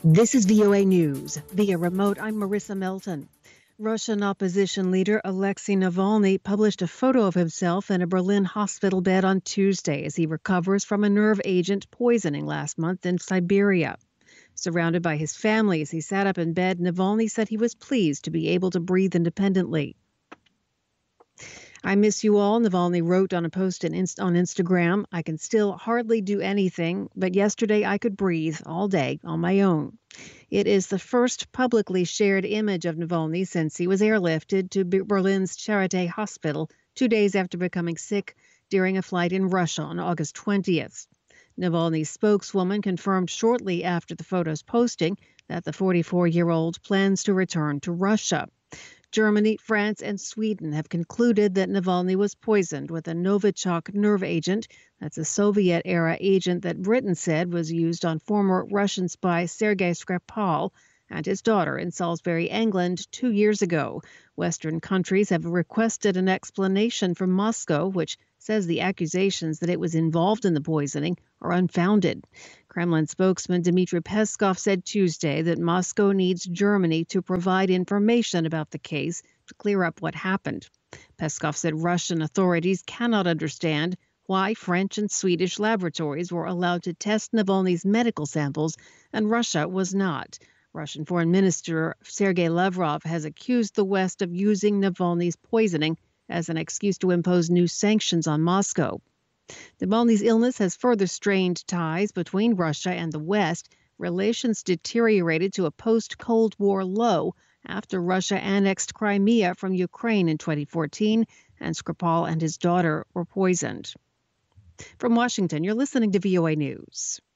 This is VOA News. Via remote, I'm Marissa Melton. Russian opposition leader Alexei Navalny published a photo of himself in a Berlin hospital bed on Tuesday as he recovers from a nerve agent poisoning last month in Siberia. Surrounded by his family as he sat up in bed, Navalny said he was pleased to be able to breathe independently. I miss you all, Navalny wrote on a post on Instagram. I can still hardly do anything, but yesterday I could breathe all day on my own. It is the first publicly shared image of Navalny since he was airlifted to Berlin's Charité Hospital 2 days after becoming sick during a flight in Russia on August 20th. Navalny's spokeswoman confirmed shortly after the photo's posting that the 44-year-old plans to return to Russia. Germany, France, and Sweden have concluded that Navalny was poisoned with a Novichok nerve agent. That's a Soviet-era agent that Britain said was used on former Russian spy Sergei Skripal and his daughter in Salisbury, England, 2 years ago. Western countries have requested an explanation from Moscow, which says the accusations that it was involved in the poisoning are unfounded. Kremlin spokesman Dmitry Peskov said Tuesday that Moscow needs Germany to provide information about the case to clear up what happened. Peskov said Russian authorities cannot understand why French and Swedish laboratories were allowed to test Navalny's medical samples and Russia was not. Russian Foreign Minister Sergei Lavrov has accused the West of using Navalny's poisoning as an excuse to impose new sanctions on Moscow. Navalny's illness has further strained ties between Russia and the West. Relations deteriorated to a post-Cold War low after Russia annexed Crimea from Ukraine in 2014, and Skripal and his daughter were poisoned. From Washington, you're listening to VOA News.